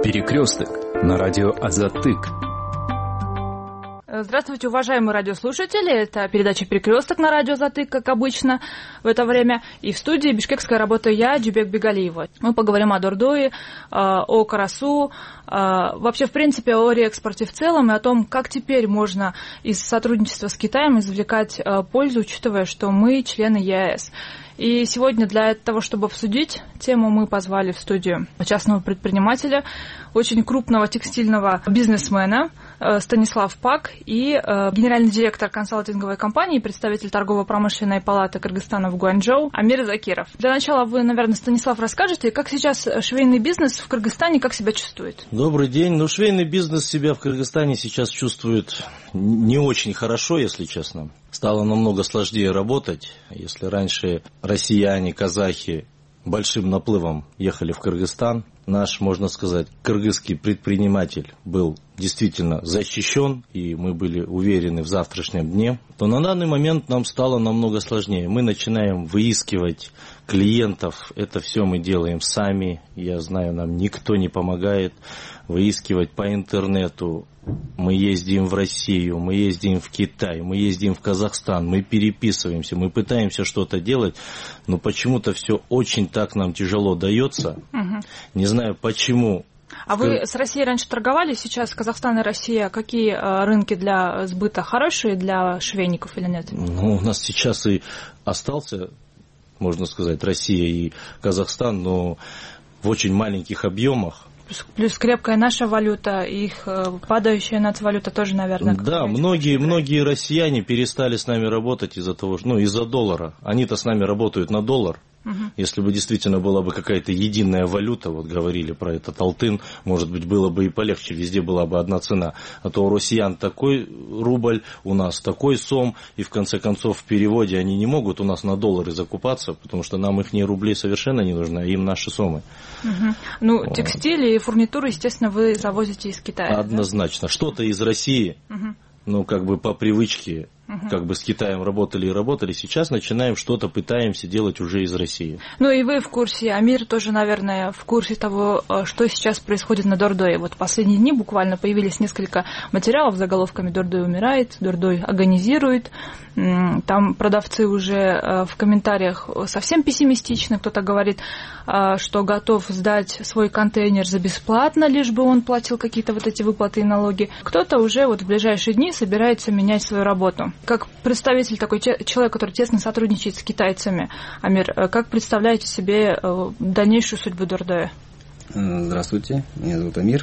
Перекресток на радио Азатык. Здравствуйте, уважаемые радиослушатели. Это передача «Перекресток» на радио Азатык, как обычно в это время. И в студии бишкекская работаю я, Джубек Бегалиева. Мы поговорим о Дордое, о Карасу, вообще, в принципе, о реэкспорте в целом и о том, как теперь можно из сотрудничества с Китаем извлекать пользу, учитывая, что мы члены ЕАЭС. И сегодня для того, чтобы обсудить тему, мы позвали в студию частного предпринимателя, очень крупного текстильного бизнесмена Станислав Пак и генеральный директор консалтинговой компании, представитель торгово-промышленной палаты Кыргызстана в Гуанчжоу Амир Закиров. Для начала вы, наверное, Станислав, расскажете, как сейчас швейный бизнес в Кыргызстане, как себя чувствует? Добрый день. Швейный бизнес себя в Кыргызстане сейчас чувствует не очень хорошо, если честно. Стало намного сложнее работать. Если раньше россияне, казахи большим наплывом ехали в Кыргызстан, наш, можно сказать, кыргызский предприниматель был действительно защищен, и мы были уверены в завтрашнем дне, то на данный момент нам стало намного сложнее. Мы начинаем выискивать клиентов, это все мы делаем сами, я знаю, нам никто не помогает, выискивать по интернету. Мы ездим в Россию, мы ездим в Китай, мы ездим в Казахстан, мы переписываемся, мы пытаемся что-то делать, но почему-то все очень так нам тяжело дается. Не знаю почему. А вы с Россией раньше торговали, сейчас Казахстан и Россия, какие рынки для сбыта хорошие для швейников или нет? У нас сейчас и остался, можно сказать, Россия и Казахстан, но в очень маленьких объемах. Плюс крепкая наша валюта, их падающая нацвалюта тоже, наверное. Да, многие россияне перестали с нами работать из-за того, из-за доллара. Они-то с нами работают на доллар. Если бы действительно была бы какая-то единая валюта, вот говорили про этот алтын, может быть, было бы и полегче, везде была бы одна цена. А то у россиян такой рубль, у нас такой сом, и в конце концов в переводе они не могут у нас на доллары закупаться, потому что нам их рубли совершенно не нужны, а им наши сомы. Текстиль и фурнитуру, естественно, вы завозите из Китая. Однозначно. Да? Что-то из России, по привычке, с Китаем работали и работали, сейчас начинаем что-то, пытаемся делать уже из России. И вы в курсе, Амир тоже, наверное, в курсе того, что сейчас происходит на Дордое. Вот последние дни буквально появились несколько материалов с заголовками «Дордой умирает», «Дордой агонизирует». Там продавцы уже в комментариях совсем пессимистичны. Кто-то говорит, что готов сдать свой контейнер за бесплатно, лишь бы он платил какие-то вот эти выплаты и налоги. Кто-то уже в ближайшие дни собирается менять свою работу. Как представитель, такой человек, который тесно сотрудничает с китайцами, Амир, как представляете себе дальнейшую судьбу Дордое? Здравствуйте, меня зовут Амир.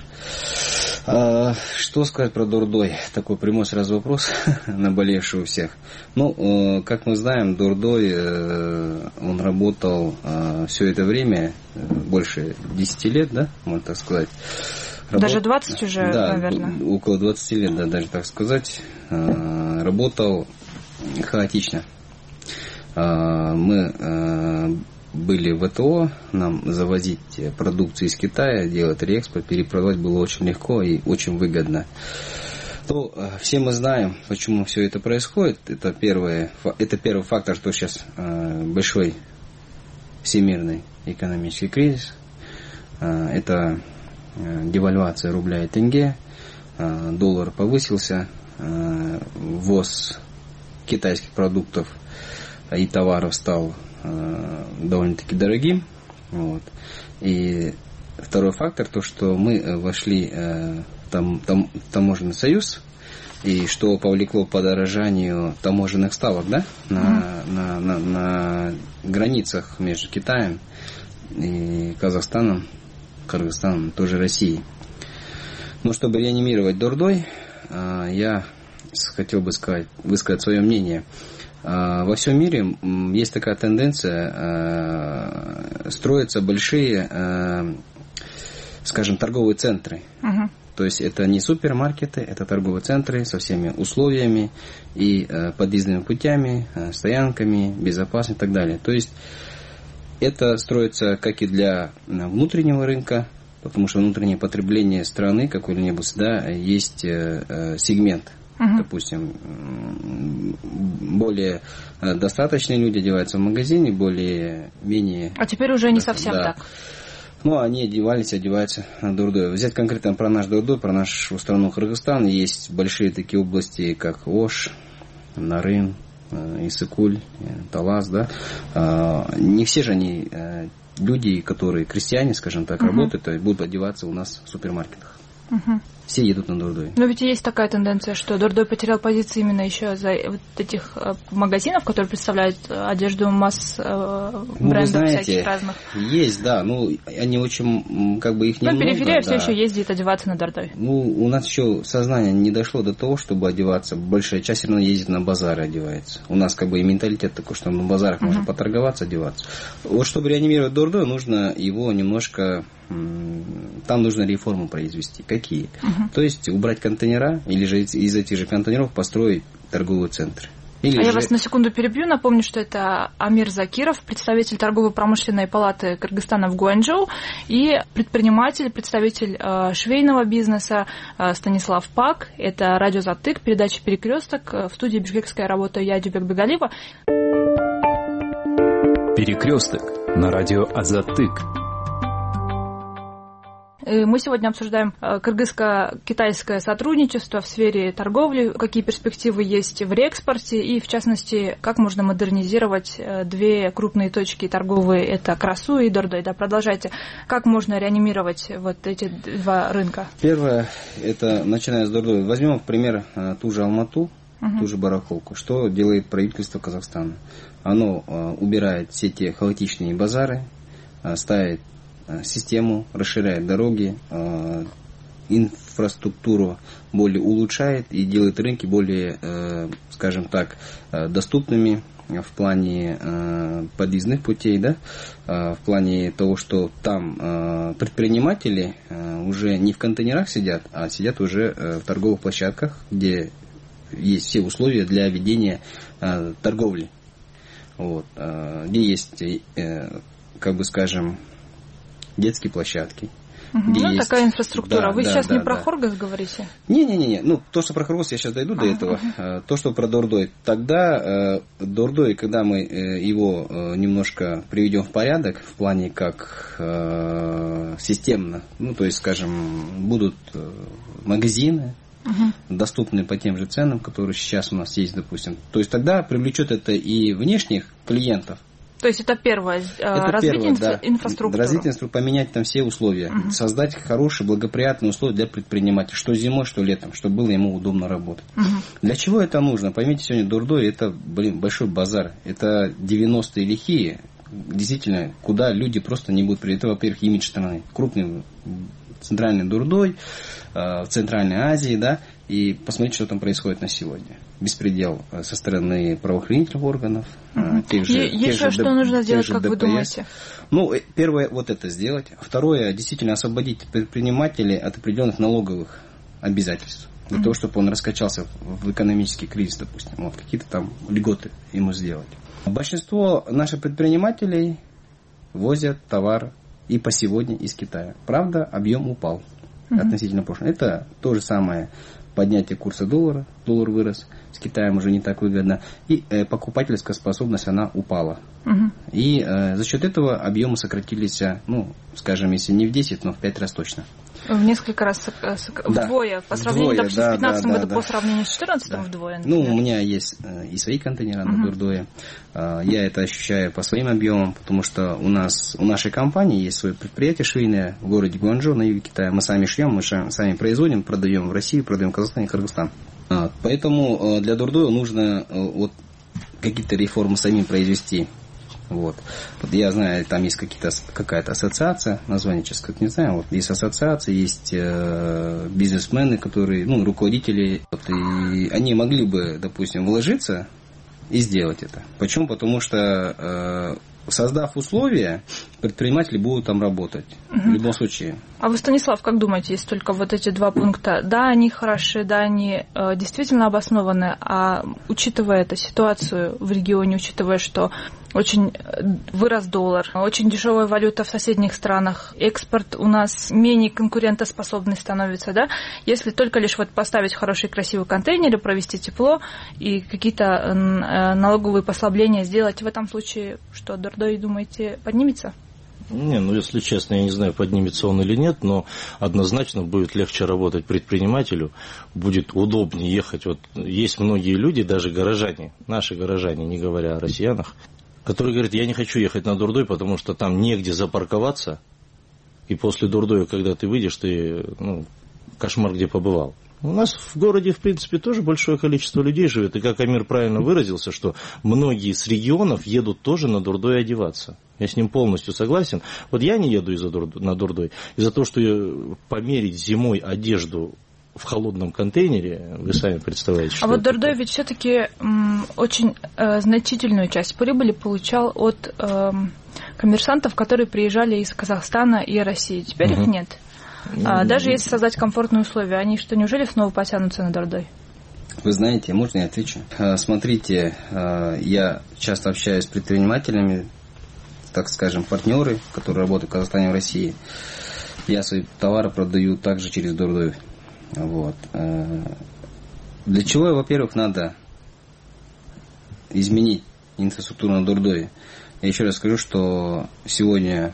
Что сказать про Дордой? Такой прямой сразу вопрос, наболевший у всех. Как мы знаем, Дордой, он работал все это время, больше 10 лет, да, можно так сказать. Даже 20 уже, наверное. Около 20 лет, да, даже так сказать. Работал хаотично. Мы были в ВТО, нам завозить продукцию из Китая, делать реэкспорт, перепродавать было очень легко и очень выгодно. Все мы знаем, почему все это происходит. Это первый фактор, что сейчас большой всемирный экономический кризис. Это девальвация рубля и тенге, доллар повысился, ввоз китайских продуктов и товаров стал довольно-таки дорогим. И второй фактор, то, что мы вошли в таможенный союз, и что повлекло к подорожанию таможенных ставок, да, на границах между Китаем и Казахстаном, Кыргызстаном, тоже Россией. Чтобы реанимировать Дордой, я хотел бы высказать свое мнение. Во всем мире есть такая тенденция строятся большие, торговые центры. То есть это не супермаркеты, это торговые центры со всеми условиями и подъездными путями, стоянками, безопасностью и так далее. То есть это строится как и для внутреннего рынка, потому что внутреннее потребление страны какой-нибудь, есть сегмент. Допустим, более достаточные люди одеваются в магазине, более-менее... А теперь уже не совсем так. Ну, они одеваются на Дордой. Взять конкретно про наш Дордой, про нашу страну Кыргызстан, есть большие такие области, как Ош, Нарын, Иссык-Куль, Талас, да. Не все же они люди, которые крестьяне, скажем так, работают, и будут одеваться у нас в супермаркетах. Все едут на Дордой. Но ведь есть такая тенденция, что Дордой потерял позиции именно еще за вот этих магазинов, которые представляют одежду брендов всяких разных. Есть, да. Ну, они очень, как бы их немного. Но периферия все еще ездит одеваться на Дордой. Ну, у нас еще сознание не дошло до того, чтобы одеваться. Большая часть все равно ездит на базары, одевается. У нас как бы и менталитет такой, что на базарах можно поторговаться, одеваться. Вот чтобы реанимировать Дордой, нужно его немножко... Там нужно реформу произвести. Какие? То есть убрать контейнера, или же из этих же контейнеров построить торговые центры. Я вас на секунду перебью. Напомню, что это Амир Закиров, представитель торгово-промышленной палаты Кыргызстана в Гуанчжоу, и предприниматель, представитель швейного бизнеса Станислав Пак. Это радио «Затык», передача «Перекресток». В студии бишкекская работа я, Дюбек Бегалиева. «Перекресток» на радио «Азатык». Мы сегодня обсуждаем кыргызско-китайское сотрудничество в сфере торговли, какие перспективы есть в реэкспорте и, в частности, как можно модернизировать две крупные точки торговые, это Карасу и Дордой. Да, продолжайте. Как можно реанимировать вот эти два рынка? Первое, это начиная с Дордой. Возьмем, в пример, ту же Алмату, ту же барахолку. Что делает правительство Казахстана? Оно убирает все те хаотичные базары, ставит систему, расширяет дороги, инфраструктуру более улучшает и делает рынки более, скажем так, доступными в плане подъездных путей, да, в плане того, что там предприниматели уже не в контейнерах сидят, а сидят уже в торговых площадках, где есть все условия для ведения торговли, вот, где есть, как бы скажем, детские площадки. Ну, есть... такая инфраструктура. Вы сейчас не про Хоргос говорите? Не. Ну, то, что про Хоргос, я сейчас дойду до этого. То, что про Дордой. Тогда Дордой, когда мы его немножко приведем в порядок, в плане как системно, ну, то есть, скажем, будут магазины, доступные по тем же ценам, которые сейчас у нас есть, допустим. То есть, тогда привлечет это и внешних клиентов. То есть это первое, развитие инфраструктуры. Развитие инфраструктуры, поменять там все условия, создать хорошие, благоприятные условия для предпринимателя, что зимой, что летом, чтобы было ему удобно работать. Для чего это нужно? Поймите, сегодня Дордой это, большой базар, это 90-е лихие, действительно, куда люди просто не будут приезжать. Это, во-первых, имидж страны, крупный центральный Дордой, в Центральной Азии, да, и посмотрите, что там происходит на сегодня. Беспредел со стороны правоохранительных органов. Еще что нужно сделать, как вы думаете? Ну, первое, вот это сделать. Второе, действительно освободить предпринимателей от определенных налоговых обязательств. Для того, чтобы он раскачался в экономический кризис, допустим. Вот, какие-то там льготы ему сделать. Большинство наших предпринимателей возят товар и по сегодня из Китая. Правда, объем упал относительно прошлого. Это то же самое поднятие курса доллара. Доллар вырос. С Китаем уже не так выгодно. И покупательская способность, она упала. И за счет этого объемы сократились, ну, скажем, если не в 10, но в 5 раз точно. В несколько раз вдвое. По сравнению, допустим, с 2015 году, по сравнению с 2014 вдвое. Например. Ну, у меня есть и свои контейнеры на Дордое. Я это ощущаю по своим объемам, потому что у нашей компании есть свое предприятие швейное в городе Гуанчжоу на юге Китая. Мы сами шьем, мы сами производим, продаем в Россию, продаем в Казахстан и Кыргызстан. Поэтому для Дордоя нужно вот какие-то реформы самим произвести. Вот я знаю, там есть какая-то ассоциация, название сейчас как не знаю, вот есть ассоциация, есть бизнесмены, которые, ну, руководители, вот, и они могли бы, допустим, вложиться и сделать это. Почему? Потому что создав условия, предприниматели будут там работать. В любом случае. А вы, Станислав, как думаете, есть только вот эти два пункта? Да, они хороши, да, они действительно обоснованы, а учитывая эту ситуацию в регионе, учитывая, что очень вырос доллар, очень дешевая валюта в соседних странах, экспорт у нас менее конкурентоспособный становится, да? Если только лишь вот поставить хорошие красивые контейнеры, провести тепло и какие-то налоговые послабления сделать, в этом случае, что Дордой, думаете, поднимется? Не, ну если честно, я не знаю, поднимется он или нет, но однозначно будет легче работать предпринимателю, будет удобнее ехать. Вот есть многие люди, даже горожане, наши горожане, не говоря о россиянах, которые говорят, я не хочу ехать на Дурдой, потому что там негде запарковаться, и после Дурдоя, когда ты выйдешь, ты, кошмар где побывал. У нас в городе, в принципе, тоже большое количество людей живет, и как Амир правильно выразился, что многие с регионов едут тоже на Дурдой одеваться. Я с ним полностью согласен. Вот я не еду на Дурдой из-за того, что померить зимой одежду в холодном контейнере, вы сами представляете, что. А вот Дурдой ведь все-таки очень значительную часть прибыли получал от коммерсантов, которые приезжали из Казахстана и России. Теперь их нет. Даже если создать комфортные условия, они что, неужели снова потянутся на Дурдой? Вы знаете, можно я отвечу? Смотрите, я часто общаюсь с предпринимателями, так скажем, партнеры, которые работают в Казахстане и в России. Я свои товары продаю также через Дурдой. Вот. Для чего, во-первых, надо изменить инфраструктуру на Дурдой? Я еще раз скажу, что сегодня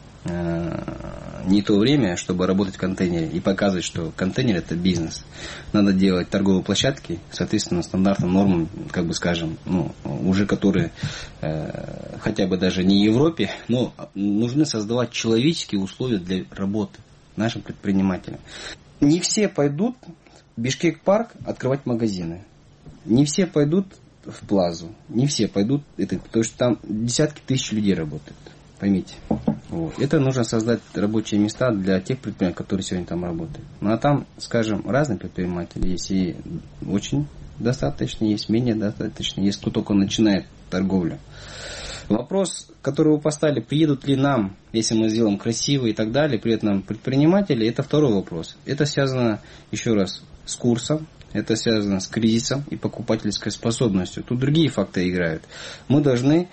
не то время, чтобы работать в контейнере и показывать, что контейнер – это бизнес. Надо делать торговые площадки, соответственно, стандартным нормам, как бы скажем, уже которые хотя бы даже не в Европе, но нужны создавать человеческие условия для работы нашим предпринимателям. Не все пойдут в Бишкек-парк открывать магазины. Не все пойдут в Плазу. Не все пойдут, потому что там десятки тысяч людей работают. Поймите. Вот. Это нужно создать рабочие места для тех предпринимателей, которые сегодня там работают. Ну а там, скажем, разные предприниматели есть, и очень достаточно, есть менее достаточно, есть кто только начинает торговлю. Вопрос, который вы поставили, приедут ли нам, если мы сделаем красиво и так далее, при этом предприниматели, это второй вопрос. Это связано, еще раз, с курсом, это связано с кризисом и покупательской способностью. Тут другие факторы играют. Мы должны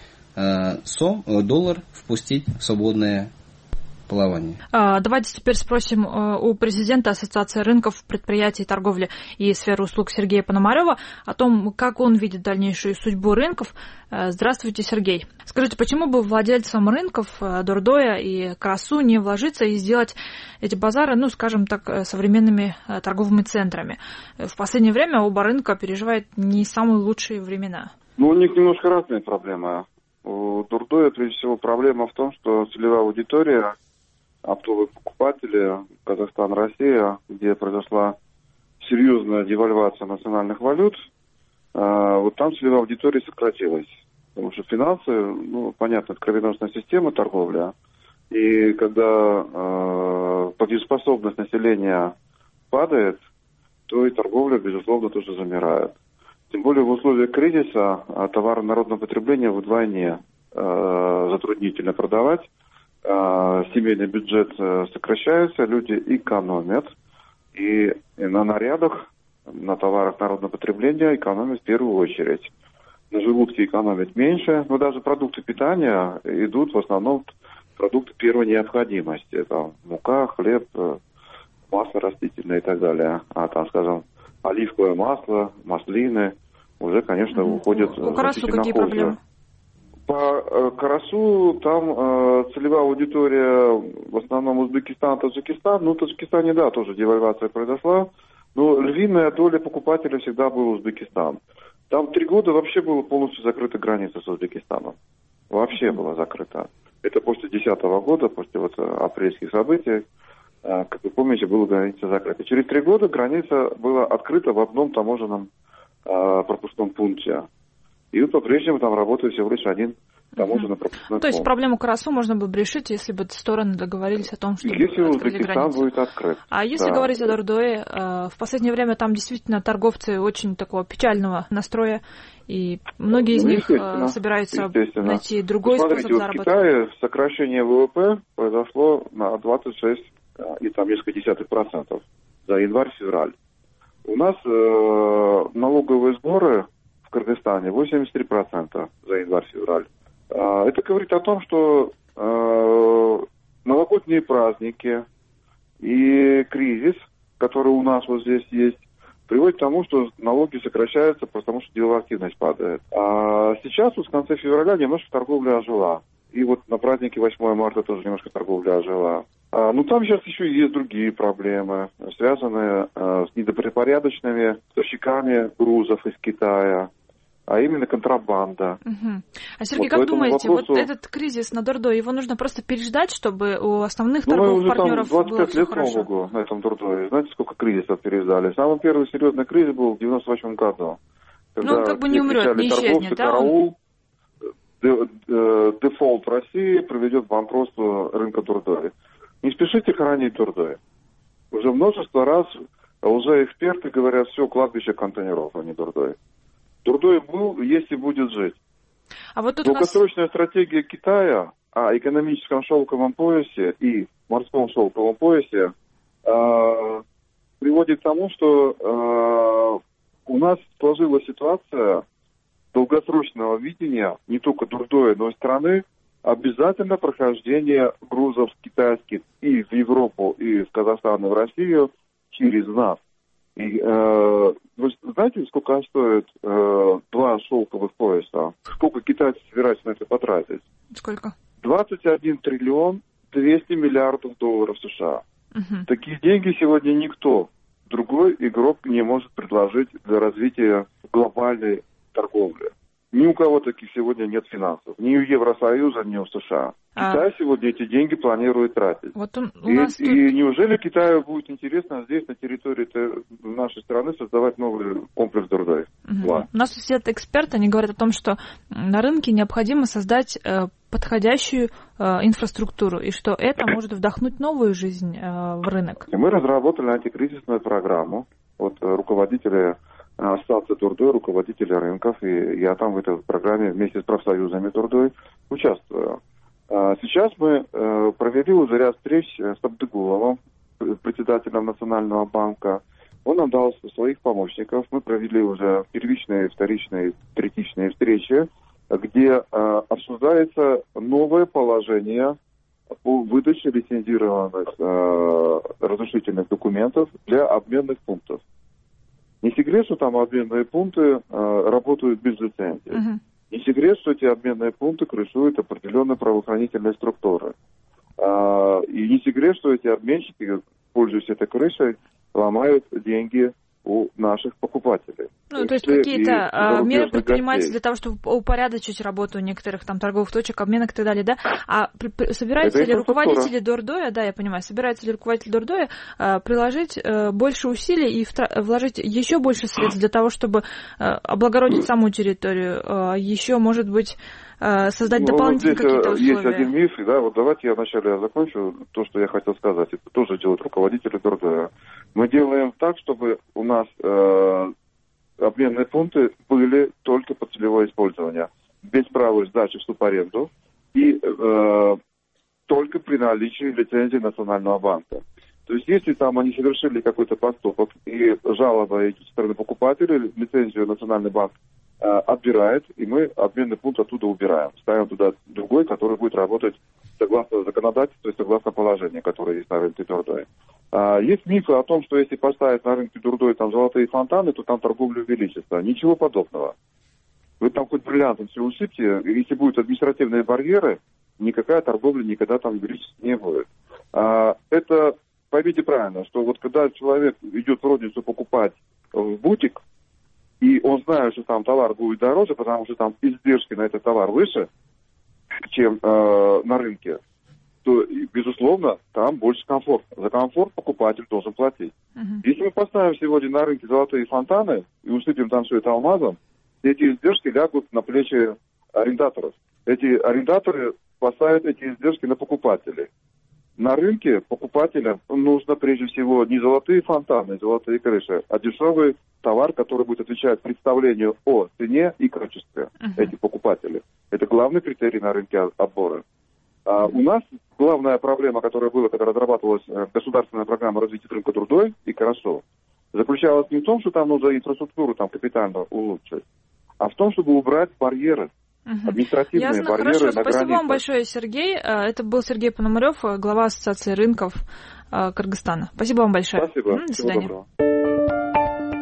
доллар впустить в свободное плавание. Давайте теперь спросим у президента Ассоциации рынков, предприятий, торговли и сферы услуг Сергея Пономарева о том, как он видит дальнейшую судьбу рынков. Здравствуйте, Сергей. Скажите, почему бы владельцам рынков Дурдоя и Карасу не вложиться и сделать эти базары, скажем так, современными торговыми центрами? В последнее время оба рынка переживают не самые лучшие времена. У них немножко разные проблемы. У Дурдоя, прежде всего, проблема в том, что целевая аудитория, оптовые покупатели, Казахстан, Россия, где произошла серьезная девальвация национальных валют, вот там целевая аудитория сократилась. Потому что финансы, понятно, это кровеносная система торговля. И когда платежеспособность населения падает, то и торговля, безусловно, тоже замирает. Тем более в условиях кризиса товары народного потребления вдвойне затруднительно продавать. Семейный бюджет сокращается, люди экономят. И на нарядах, на товарах народного потребления экономят в первую очередь. На желудке экономят меньше, но даже продукты питания идут в основном продукты первой необходимости. Это мука, хлеб, масло растительное и так далее. А там, скажем, оливковое масло, маслины уже, конечно, уходят у Карасу какие проблемы? По Карасу там целевая аудитория в основном Узбекистан, Таджикистан. В Таджикистане, да, тоже девальвация произошла. Но львиная доля покупателей всегда был Узбекистан. Там 3 года вообще была полностью закрыта граница с Узбекистаном. Вообще была закрыта. Это после 2010 года, после апрельских событий. Как вы помните, была граница закрыта. Через 3 года граница была открыта в одном таможенном пропускном пункте. И по-прежнему там работает всего лишь один таможенный пропускной пункт. То есть проблему Карасу можно было бы решить, если бы стороны договорились о том, что если Узбекистан будет открыт. А если говорить о Дурдое, в последнее время там действительно торговцы очень такого печального настроя, и многие из них собираются найти другой способ заработка. В Китае сокращение ВВП произошло на 26 и там несколько десятых процентов за январь-февраль. У нас налоговые сборы в Кыргызстане 83% за январь-февраль. Это говорит о том, что новогодние праздники и кризис, который у нас вот здесь есть, приводит к тому, что налоги сокращаются, потому что деловая активность падает. А сейчас, с конца февраля, немножко торговля ожила. И вот на празднике 8 марта тоже немножко торговля ожила. Ну, там сейчас еще есть другие проблемы, связанные с недобропорядочными поставщиками грузов из Китая, а именно контрабанда. А, Сергей, Вот как думаете, вопросу... вот этот кризис на Дордое, его нужно просто переждать, чтобы у основных торговых партнеров было все хорошо? Мы уже там 25 лет, слава богу, на этом Дордое. Знаете, сколько кризисов переждали? Самый первый серьезный кризис был в 98 году. Ну, он как бы не умрет, не исчезнет, да? Караул, дефолт в России приведет к банкротству рынка Дордое. Не спешите хоронить Дордое. Уже множество раз лжеэксперты говорят, все, кладбище контейнеров, а не Дордое. Дордое был, есть и будет жить. А вот тут долгосрочная стратегия Китая о экономическом шелковом поясе и морском шелковом поясе приводит к тому, что у нас сложилась ситуация долгосрочного видения не только Дордое, но и страны, обязательно прохождение грузов китайских и в Европу, и в Казахстан, и в Россию через нас. И, вы знаете, сколько стоит 2 шелковых пояса? Сколько китайцы собираются на это потратить? Сколько? 21 триллион 200 миллиардов долларов США. Такие деньги сегодня никто, другой игрок не может предложить для развития глобальной торговли. Ни у кого таких сегодня нет финансов. Ни у Евросоюза, ни у США. Китай сегодня эти деньги планирует тратить. Вот и неужели Китаю будет интересно здесь, на территории нашей страны, создавать новый комплекс Дордое? У нас сидят эксперты, они говорят о том, что на рынке необходимо создать подходящую инфраструктуру, и что это может вдохнуть новую жизнь в рынок. Мы разработали антикризисную программу. Вот руководители Ассоциации Дордое, руководители рынков, и я там в этой программе вместе с профсоюзами Дордое участвую. Сейчас мы провели уже ряд встреч с Абдыгуловым, председателем Национального банка. Он нам дал своих помощников. Мы провели уже первичные, вторичные, третичные встречи, где обсуждается новое положение по выдаче лицензированных разрешительных документов для обменных пунктов. Не секрет, что там обменные пункты работают без лицензии. Не секрет, что эти обменные пункты крышуют определенные правоохранительные структуры. И не секрет, что эти обменщики, пользуясь этой крышей, ломают деньги у наших покупателей. Ну, то есть какие-то меры предпринимаются для того, чтобы упорядочить работу некоторых там торговых точек, обменок и так далее, да? А собираются ли руководители Дордое, да, я понимаю, собираются ли руководители Дордое приложить больше усилий и вложить еще больше средств для того, чтобы облагородить саму территорию, еще, может быть, создать дополнительные какие-то условия? Есть один миф, да, вот давайте я вначале закончу то, что я хотел сказать. Это тоже делают руководители Дордое. Мы делаем так, чтобы у нас обменные пункты были только под целевое использование, без права сдачи в субаренду и только при наличии лицензии Национального банка. То есть, если там они совершили какой-то поступок и жалоба идет со стороны покупателей, лицензию Национальный банк отбирает, и мы обменный пункт оттуда убираем. Ставим туда другой, который будет работать согласно законодательству и согласно положению, которое есть на рынке Дордое. Есть мифы о том, что если поставить на рынке Дордое там золотые фонтаны, то там торговля увеличится. Ничего подобного. Вы там хоть бриллиантом все усыпьте, если будут административные барьеры, никакая торговля никогда там увеличиться не будет. Это, поймите правильно, что вот когда человек идет в розницу покупать в бутик, и он знает, что там товар будет дороже, потому что там издержки на этот товар выше, чем на рынке, то, безусловно, там больше комфорт. За комфорт покупатель должен платить. Если мы поставим сегодня на рынке золотые фонтаны и усыпем там все это алмазом, эти издержки лягут на плечи арендаторов. Эти арендаторы поставят эти издержки на покупателей. На рынке покупателям нужно прежде всего не золотые фонтаны, золотые крыши, а дешевый товар, который будет отвечать представлению о цене и качестве этих покупателей. Это главный критерий на рынке отбора. У нас главная проблема, которая была, когда разрабатывалась государственная программа развития рынка Дордое, и хорошо, заключалась не в том, что там нужно инфраструктуру там капитально улучшить, а в том, чтобы убрать барьеры. Административные Ясно, барьеры хорошо. на Спасибо границе. вам большое, Сергей. Это был Сергей Пономарев, глава Ассоциации рынков Кыргызстана. Спасибо вам большое. Спасибо. До свидания. Всего доброго.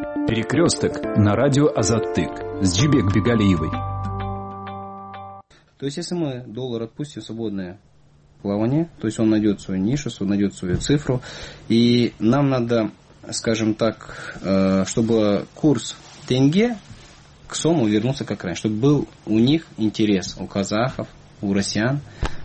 Перекресток на радио Азаттык с Джибек Бегалиевой. То есть, если мы доллар отпустим в свободное плавание, то есть он найдет свою нишу, он найдет свою цифру, и нам надо, скажем так, чтобы курс тенге к сому вернулся как раньше, чтобы был у них интерес, у казахов, у россиян,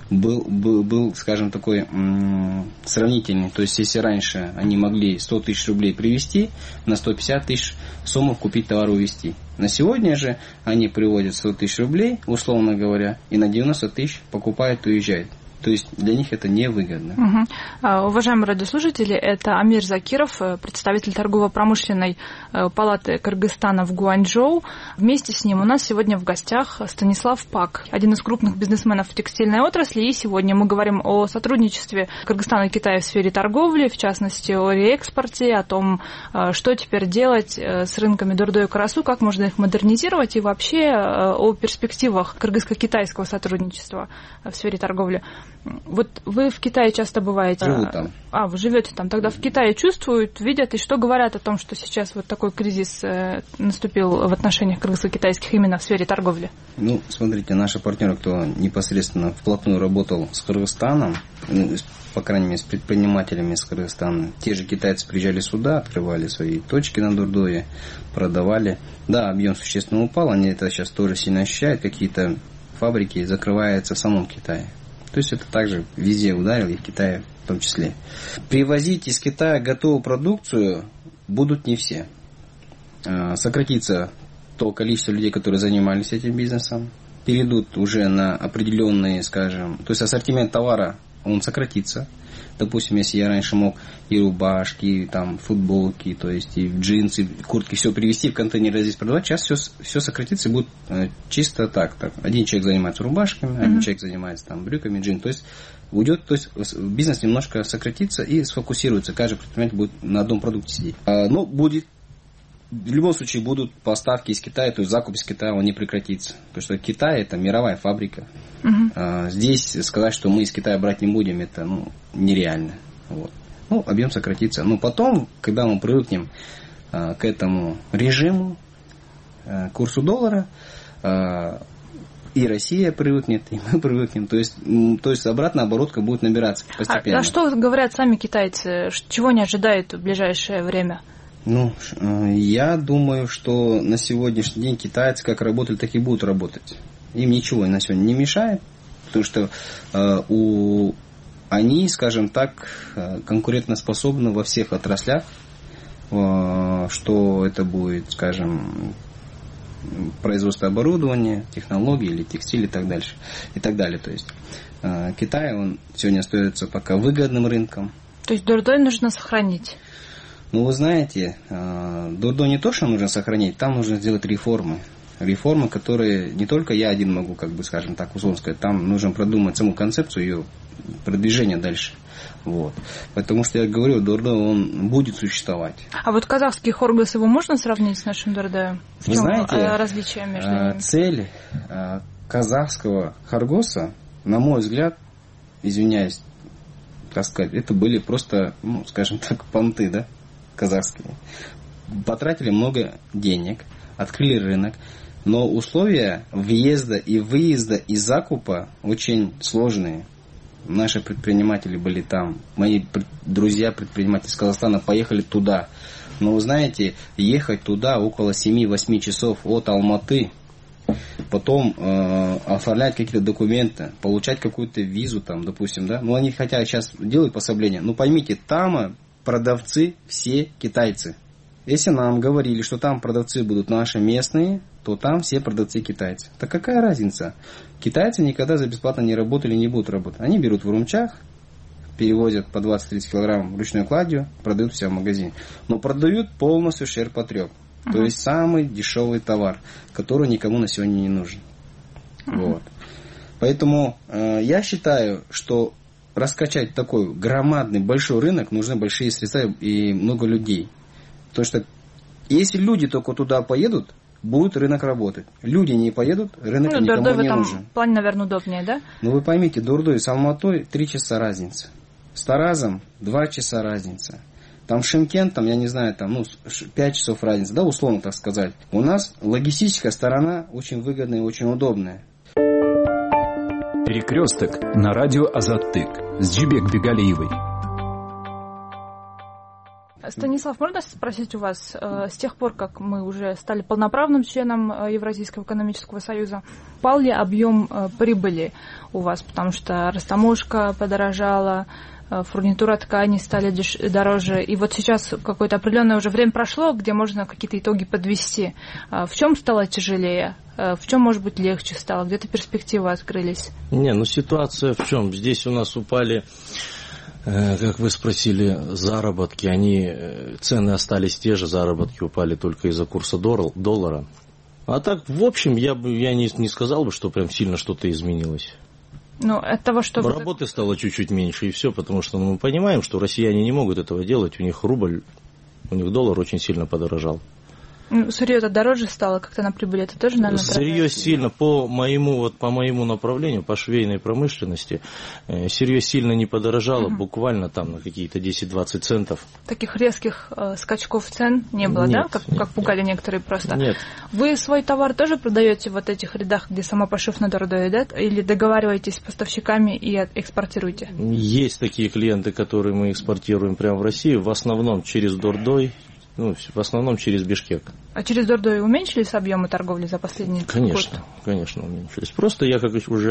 был, скажем, такой сравнительный. То есть, если раньше они могли 100 тысяч рублей привезти, на 150 тысяч сомов купить товар и увезти. На сегодня же они приводят 100 тысяч рублей, условно говоря, и на 90 тысяч покупают и уезжают. То есть для них это невыгодно. Уважаемые радиослушатели, это Амир Закиров, представитель торгово-промышленной палаты Кыргызстана в Гуанчжоу. Вместе с ним у нас сегодня в гостях Станислав Пак, один из крупных бизнесменов в текстильной отрасли. И сегодня мы говорим о сотрудничестве Кыргызстана и Китая в сфере торговли, в частности о реэкспорте, о том, что теперь делать с рынками Дордо и Карасу, как можно их модернизировать и вообще о перспективах кыргызско-китайского сотрудничества в сфере торговли. Вот вы в Китае часто бываете. Живу там. Вы живете там. Тогда в Китае чувствуют, видят и что говорят о том, что сейчас вот такой кризис наступил в отношениях кыргызско-китайских именно в сфере торговли? Ну, смотрите, наши партнеры, кто непосредственно вплотную работал с Кыргызстаном, по крайней мере, с предпринимателями из Кыргызстана, те же китайцы приезжали сюда, открывали свои точки на Дордое, продавали. Да, объем существенно упал, они это сейчас тоже сильно ощущают, какие-то фабрики закрываются в самом Китае. То есть это также везде ударило, и в Китае в том числе. Привозить из Китая готовую продукцию будут не все. Сократится то количество людей, которые занимались этим бизнесом. Перейдут уже на определенные, скажем, то есть ассортимент товара, он сократится. Допустим, если я раньше мог и рубашки, и там футболки, то есть и джинсы, куртки, все привезти в контейнер, здесь продавать, сейчас все сократится и будет чисто так. Один человек занимается рубашками, один человек занимается там брюками, джин. То есть уйдет, то есть бизнес немножко сократится и сфокусируется. Каждый предприниматель будет на одном продукте сидеть. Но будет, в любом случае будут поставки из Китая, то есть закуп из Китая, он не прекратится. Потому что Китай это мировая фабрика. Здесь сказать, что мы из Китая брать не будем, это нереально. Вот. Объем сократится. Но потом, когда мы привыкнем к этому режиму, курсу доллара, и Россия привыкнет, и мы привыкнем. То есть обратная оборотка будет набираться постепенно. А что говорят сами китайцы? Чего они ожидают в ближайшее время? Я думаю, что на сегодняшний день китайцы как работали, так и будут работать. Им ничего на сегодня не мешает, потому что они, скажем так, конкурентоспособны во всех отраслях, что это будет, скажем, производство оборудования, технологий или текстиль и так дальше. И так далее. То есть Китай, он сегодня остается пока выгодным рынком. То есть Дордо нужно сохранить? Вы знаете, Дордо не то, что нужно сохранить, там нужно сделать реформы. Реформы, которые не только я один могу, скажем так, условно сказать, там нужно продумать саму концепцию ее продвижения дальше. Вот. Потому что я говорю, Дордо, он будет существовать. А вот казахский хоргос, его можно сравнить с нашим Дордо? В чем различие между ними? Цель казахского хоргоса, на мой взгляд, извиняюсь, так сказать, это были просто, скажем так, понты, да, казахские. Потратили много денег, открыли рынок, но условия въезда и выезда и закупа очень сложные. Наши предприниматели были там, мои друзья предприниматели из Казахстана поехали туда. Но вы знаете, ехать туда около 7-8 часов от Алматы, потом оформлять какие-то документы, получать какую-то визу там, допустим, да. Они хотя сейчас делают послабление, но поймите, там продавцы все китайцы. Если нам говорили, что там продавцы будут наши местные, то там все продавцы китайцы. Так какая разница? Китайцы никогда за бесплатно не работали, не будут работать. Они берут в Урумчах, перевозят по 20-30 килограмм ручной кладью, продают все в магазине. Но продают полностью ширпотреб. То есть самый дешевый товар, который никому на сегодня не нужен. Вот. Поэтому я считаю, что раскачать такой громадный большой рынок, нужны большие средства и много людей. Потому что если люди только туда поедут, будет рынок работать. Люди не поедут, рынок никому не нужен. В этом плане, наверное, удобнее, да? Вы поймите, Дордо с Алматой 3 часа разница. С Таразом 2 часа разница. Там Шымкент, я не знаю, 5 часов разница, да, условно так сказать. У нас логистическая сторона очень выгодная и очень удобная. Перекресток на радио Азаттык с Джубек Бигалиевой. Станислав, можно спросить у вас, с тех пор, как мы уже стали полноправным членом Евразийского экономического союза, упал ли объем прибыли у вас? Потому что растаможка подорожала, фурнитура тканей стали дороже. И вот сейчас какое-то определенное уже время прошло, где можно какие-то итоги подвести. В чем стало тяжелее? В чем, может быть, легче стало? Где-то перспективы открылись? Ситуация в чем? Здесь у нас упали, как вы спросили, заработки. Цены остались те же, заработки упали только из-за курса доллара. А так, в общем, я не сказал бы, что прям сильно что-то изменилось. От того, что... Работы стало чуть-чуть меньше, и все, потому что мы понимаем, что россияне не могут этого делать, у них доллар очень сильно подорожал. Сырье-то дороже стало как-то на прибыль, это тоже, наверное, сырье сильно, по моему направлению, по швейной промышленности, сырье сильно не подорожало, буквально там на какие-то 10-20 центов. Таких резких скачков цен не было, Нет, да? Как пугали некоторые просто. Нет. Вы свой товар тоже продаете в вот этих рядах, где самопошив на Дордое, да? Или договариваетесь с поставщиками и экспортируете? Есть такие клиенты, которые мы экспортируем прямо в Россию, в основном через Дордой. В основном через Бишкек. А через Дордой уменьшились объемы торговли за последние год? Конечно, уменьшились. Просто я, как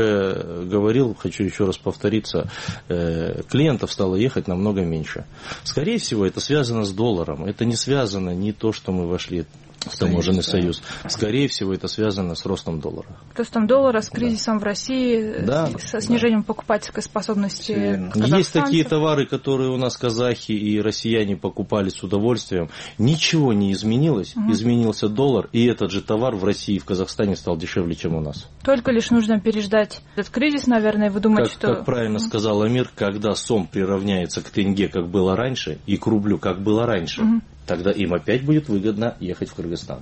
уже говорил, хочу еще раз повториться, клиентов стало ехать намного меньше. Скорее всего, это связано с долларом. Это не связано не то, что мы вошли в таможенный союз. Скорее всего, это связано с ростом доллара. Ростом доллара, с кризисом в России, со снижением покупательской способности казахстанцев. Есть такие товары, которые у нас казахи и россияне покупали с удовольствием. Ничего не изменилось. Изменился доллар, и этот же товар в России и в Казахстане стал дешевле, чем у нас. Только лишь нужно переждать этот кризис, наверное, и вы думаете, что... Как правильно сказал Амир, когда сом приравняется к тенге, как было раньше, и к рублю, как было раньше, тогда им опять будет выгодно ехать в Кыргызстан.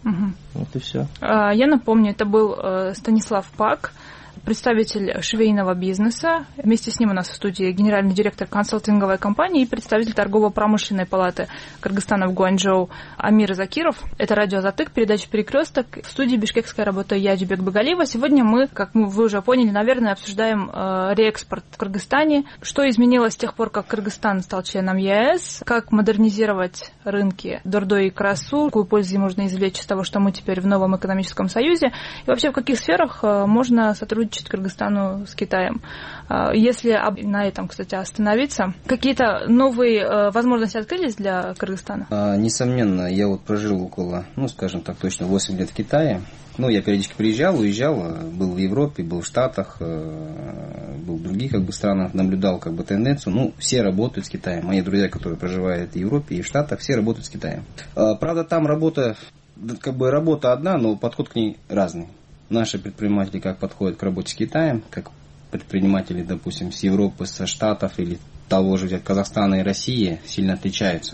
Вот и все. Я напомню, это был Станислав Пак, представитель швейного бизнеса. Вместе с ним у нас в студии генеральный директор консалтинговой компании и представитель торгово-промышленной палаты Кыргызстана в Гуанчжоу Амир Закиров. Это радио Азаттык, передача «Перекресток». В студии бишкекская работаю я, Джубек Бигалиева. Сегодня мы, как вы уже поняли, наверное, обсуждаем реэкспорт в Кыргызстане. Что изменилось с тех пор, как Кыргызстан стал членом ЕС? Как модернизировать рынки Дордой и Карасу? Какую пользу можно извлечь из того, что мы теперь в новом экономическом союзе? И вообще, в каких сферах можно сотрудничать Кыргызстану с Китаем. Если на этом, кстати, остановиться, какие-то новые возможности открылись для Кыргызстана? Несомненно, я прожил около, скажем так, точно 8 лет в Китае. Я периодически приезжал, уезжал, был в Европе, был в Штатах, был в других странах, наблюдал тенденцию. Все работают с Китаем. Мои друзья, которые проживают в Европе и в Штатах, все работают с Китаем. Правда, там работа одна, но подход к ней разный. Наши предприниматели как подходят к работе с Китаем, как предприниматели, допустим, с Европы, со Штатов или того же Казахстана и России сильно отличаются.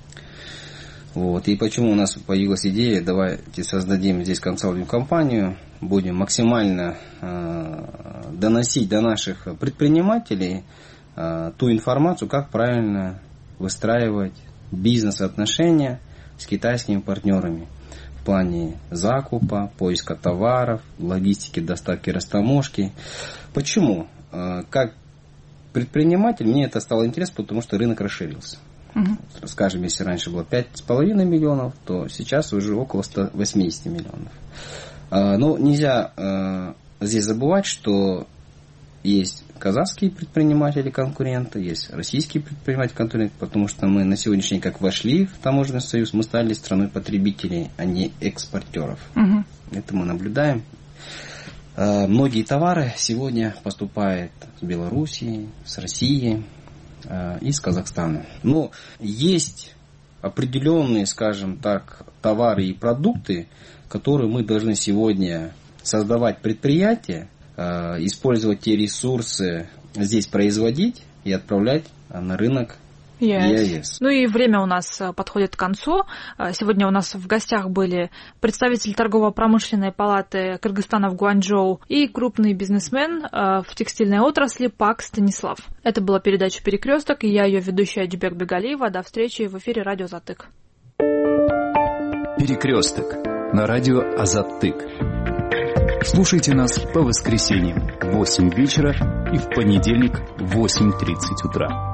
И почему у нас появилась идея, давайте создадим здесь консалтинг-компанию, будем максимально доносить до наших предпринимателей ту информацию, как правильно выстраивать бизнес-отношения с китайскими партнерами. В плане закупа, поиска товаров, логистики, доставки, растаможки. Почему? Как предприниматель мне это стало интересно, потому что рынок расширился. Скажем, если раньше было 5,5 миллионов, то сейчас уже около 180 миллионов. Но нельзя здесь забывать, что есть казахские предприниматели-конкуренты, есть российские предприниматели-конкуренты, потому что мы на сегодняшний день, как вошли в таможенный союз, мы стали страной потребителей, а не экспортеров. Это мы наблюдаем. Многие товары сегодня поступают с Белоруссии, с России и с Казахстана. Но есть определенные, скажем так, товары и продукты, которые мы должны сегодня создавать предприятия, использовать те ресурсы, здесь производить и отправлять на рынок ЕС. И время у нас подходит к концу. Сегодня у нас в гостях были представитель торгово-промышленной палаты Кыргызстана в Гуанчжоу и крупный бизнесмен в текстильной отрасли Пак Станислав. Это была передача «Перекресток», и я ее ведущая Джубек Бигалиева. До встречи в эфире радио Азаттык. Перекресток на радио Азаттык. Слушайте нас по воскресеньям в 8 вечера и в понедельник в 8:30 утра.